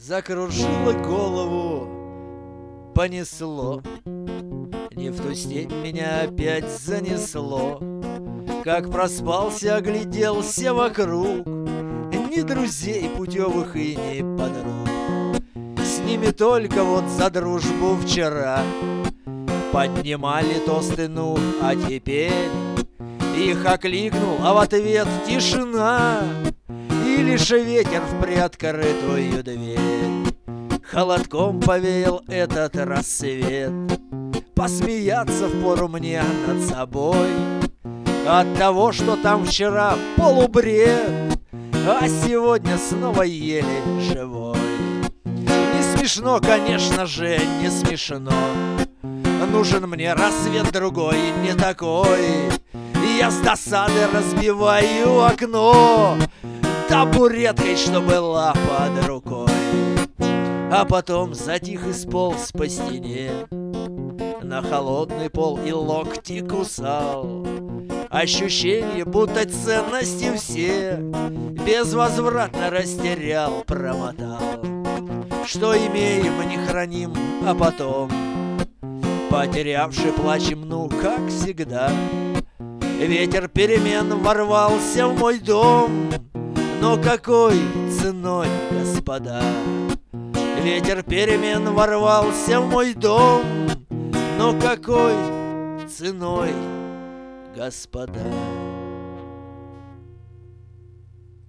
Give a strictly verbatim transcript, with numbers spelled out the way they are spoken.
Закружило голову, понесло, не в ту степь меня опять занесло. Как проспался, огляделся вокруг, ни друзей путевых и ни подруг. С ними только вот за дружбу вчера поднимали тосты, ну, а теперь их окликнул, а в ответ тишина, и лишь ветер в приоткрытую дверь. Холодком повеял этот рассвет, посмеяться впору мне над собой от того, что там вчера полубред, а сегодня снова еле живой. Не смешно, конечно же, не смешно. Нужен мне рассвет другой, не такой. И я с досады разбиваю окно табуреткой, что была под рукой. А потом затих и сполз по стене на холодный пол и локти кусал. Ощущение, будто ценности все безвозвратно растерял, промотал. Что имеем, не храним, а потом, потерявши, плачем, ну, как всегда. Ветер перемен ворвался в мой дом, но какой ценой, господа? Ветер перемен ворвался в мой дом, но какой ценой, господа?